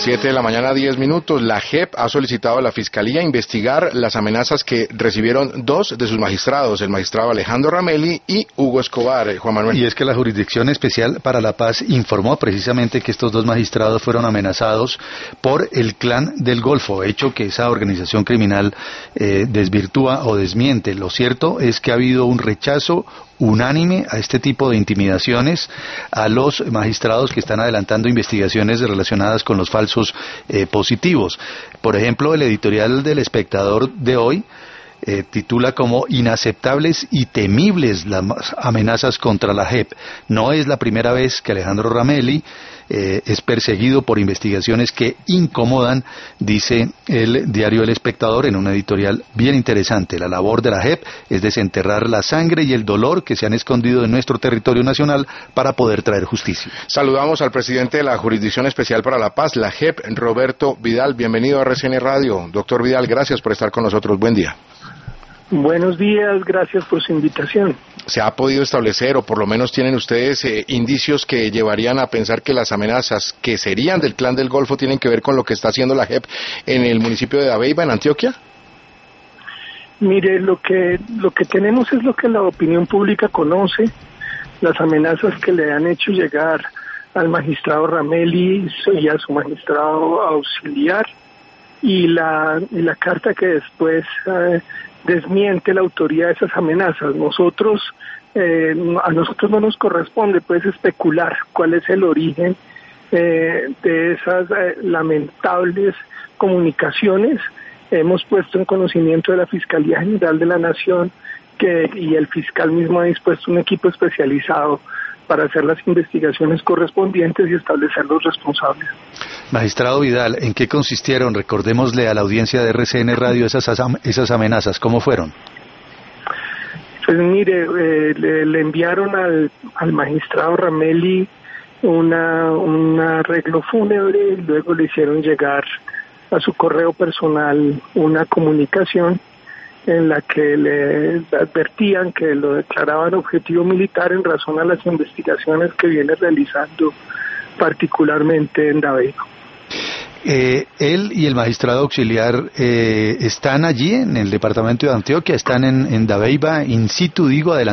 7 de la mañana, 10 minutos. La JEP ha solicitado a la Fiscalía investigar las amenazas que recibieron dos de sus magistrados, el magistrado Alejandro Ramelli y Hugo Escobar. Juan Manuel. Y es que la Jurisdicción Especial para la Paz informó precisamente que estos dos magistrados fueron amenazados por el Clan del Golfo, hecho que esa organización criminal desvirtúa o desmiente. Lo cierto es que ha habido un rechazo unánime a este tipo de intimidaciones a los magistrados que están adelantando investigaciones relacionadas con los falsos positivos. Por ejemplo, el editorial del Espectador de hoy titula como inaceptables y temibles las amenazas contra la JEP. No es la primera vez que Alejandro Ramelli es perseguido por investigaciones que incomodan, dice el diario El Espectador en un editorial bien interesante. La labor de la JEP es desenterrar la sangre y el dolor que se han escondido en nuestro territorio nacional para poder traer justicia. Saludamos al presidente de la Jurisdicción Especial para la Paz, la JEP, Roberto Vidal. Bienvenido a RCN Radio. Doctor Vidal, gracias por estar con nosotros. Buen día. Buenos días, gracias por su invitación. ¿Se ha podido establecer, o por lo menos tienen ustedes indicios que llevarían a pensar que las amenazas que serían del Clan del Golfo tienen que ver con lo que está haciendo la JEP en el municipio de Dabeiba, en Antioquia? Mire, lo que tenemos es lo que la opinión pública conoce, las amenazas que le han hecho llegar al magistrado Ramelli y a su magistrado auxiliar, y la carta que después desmiente la autoría de esas amenazas. A nosotros no nos corresponde pues especular cuál es el origen de esas lamentables comunicaciones. Hemos puesto en conocimiento de la Fiscalía General de la Nación y el fiscal mismo ha dispuesto un equipo especializado para hacer las investigaciones correspondientes y establecer los responsables. Magistrado Vidal, ¿en qué consistieron? Recordémosle a la audiencia de RCN Radio esas amenazas, ¿cómo fueron? Pues mire, le enviaron al magistrado Ramelli un arreglo fúnebre, luego le hicieron llegar a su correo personal una comunicación en la que le advertían que lo declaraban objetivo militar en razón a las investigaciones que viene realizando particularmente en Dabeiba. Él y el magistrado auxiliar están allí en el departamento de Antioquia, están en Dabeiba in situ, digo, adelante.